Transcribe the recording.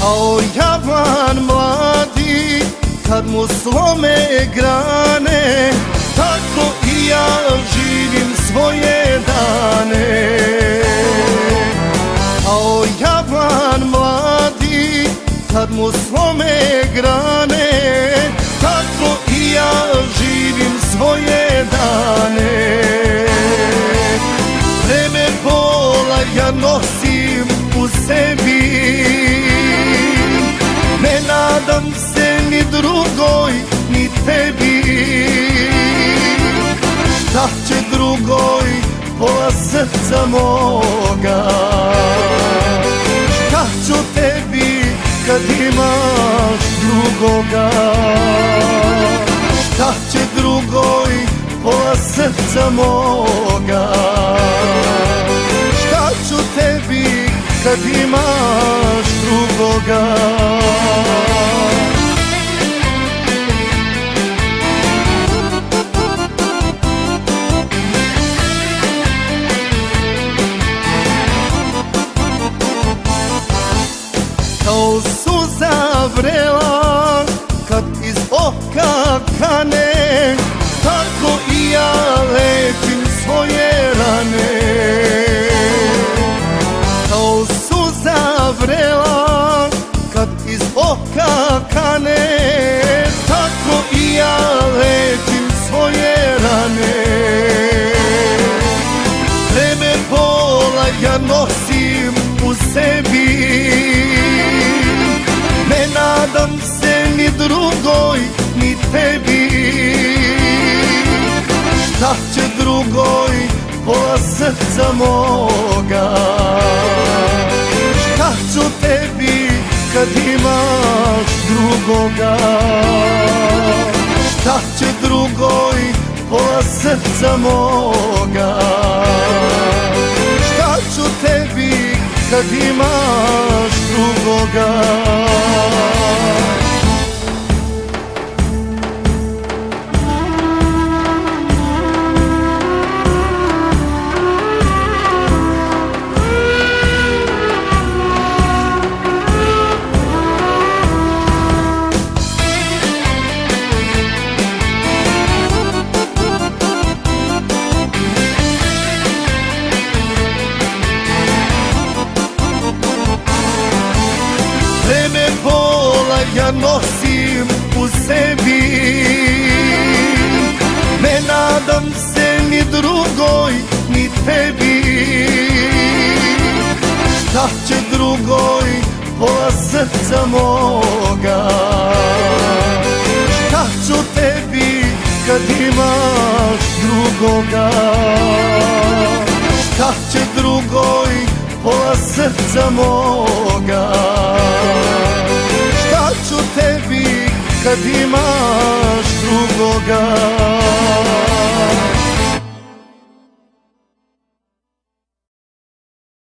Kao javan mladi kad mu slome grane, tako i ja živim svoje dane. Kao javan mladi kad mu slome grane, tako i ja živim svoje dane. Vreme bola ja nosim u sebi, ne nadam se ni drugoj, ni tebi. Šta će drugoj pola srca moga? Šta ću tebi kad imaš drugoga? Šta će drugoj pola srca moga? Šta ću tebi kad imaš drugoga? Kao suza vrela kad iz oka kane, tako i ja lečim svoje rane. Kao suza vrela kad iz oka kane, tako i ja lečim svoje rane. Vreme bola ja nosim u sebi, ne nadam se ni drugoj, ni tebi. Šta će drugoj pola srca moga? Šta ću tebi kad imaš drugoga? Šta će drugoj pola srca moga? Šta ću tebi kad imaš drugoga? Vreme bola ja nosim u sebi, ne nadam se ni drugoj, ni tebi. Šta će drugoj pola srca moga? Šta ću tebi kad imaš drugoga? Šta će drugoj pola srca moga? Šta ću tebi kad imaš drugoga?